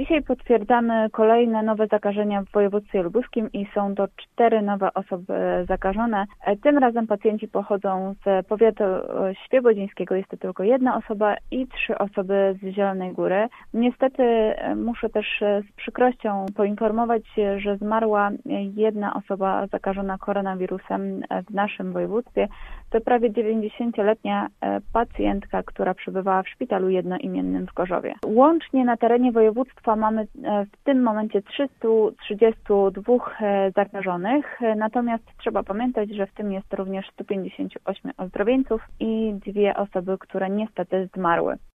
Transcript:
Dzisiaj potwierdzamy kolejne nowe zakażenia w województwie lubuskim i są to 4 nowe osoby zakażone. Tym razem pacjenci pochodzą z powiatu świebodzińskiego, jest to tylko 1 osoba i 3 osoby z Zielonej Góry. Niestety muszę też z przykrością poinformować, że zmarła 1 osoba zakażona koronawirusem w naszym województwie. To prawie 90-letnia pacjentka, która przebywała w szpitalu jednoimiennym w Gorzowie. Łącznie na terenie województwa mamy w tym momencie 332 zakażonych, natomiast trzeba pamiętać, że w tym jest również 158 ozdrowieńców i 2 osoby, które niestety zmarły.